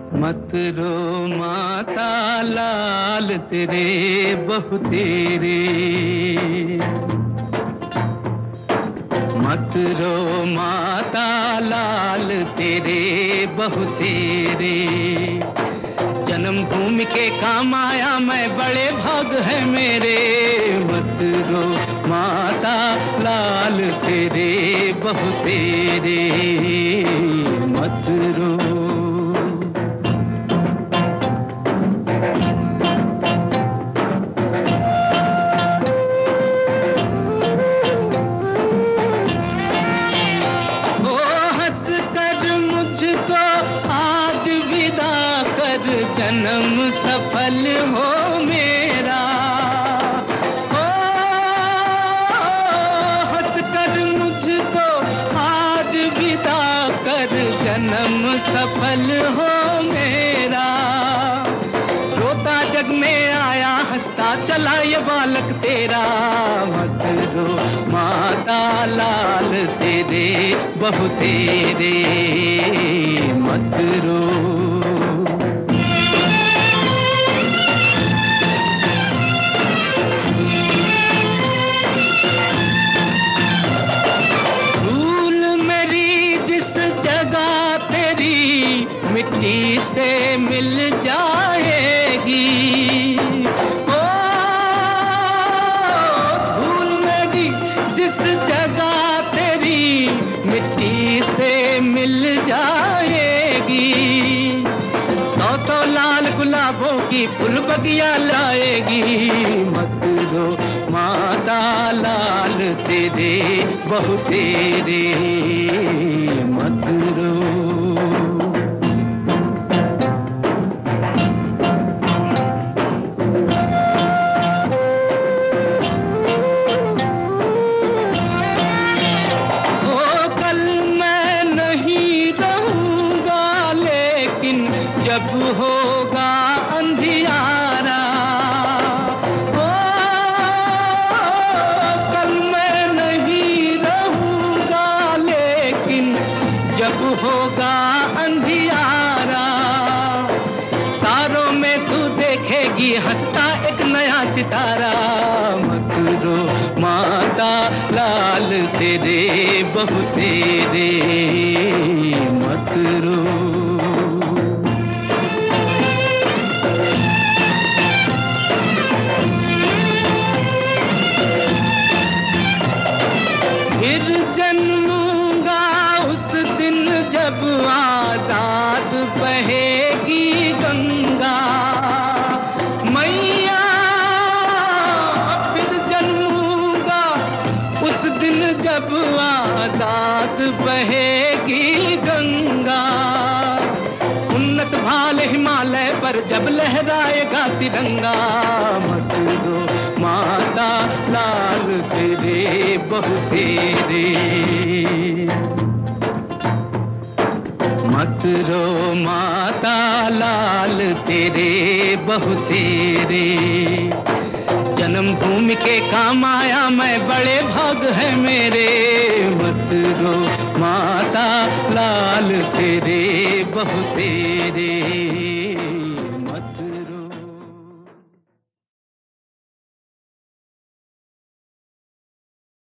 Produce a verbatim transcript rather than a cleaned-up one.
मत रो माता लाल तेरे बहु तेरे, मत रो माता लाल तेरे बहु तेरे। जन्मभूमि के काम आया मैं बड़े भाग है मेरे। मत रो माता लाल तेरे बहु तेरे, मत रो। जन्म सफल हो मेरा, ओ हंस कर मुझको आज विदा कर, जन्म सफल हो मेरा। रोता जग में आया हंसता चला ये बालक तेरा। मत रो माता लाल तेरे बहु तेरे, मत रो। मिट्टी से मिल जाएगी, ओ धूल मेरी जिस जगह तेरी मिट्टी से मिल जाएगी। सौ सौ लाल गुलाबों की फूल बगिया लाएगी। मत रो माता लाल तेरे बहु तेरे, मत रो। जब होगा अंधियारा, ओ कल मैं नहीं रहूंगा लेकिन जब होगा अंधियारा। तारों में तू देखेगी हंसता एक नया सितारा। मत रो माता लाल तेरे बहु तेरे, मत रो। फिर जन्मूंगा उस दिन जब आजाद बहेगी गंगा मैया। फिर जन्मूंगा उस दिन जब आजाद बहेगी गंगा। उन्नत भाल हिमालय पर जब लहराएगा तिरंगा। मत रो माता लाल तेरे बहु तेरे, मत रो माता लाल तेरे बहु तेरे। जन्मभूमि के काम आया मैं बड़े भाग है मेरे। मत रो माता लाल तेरे बहु तेरे।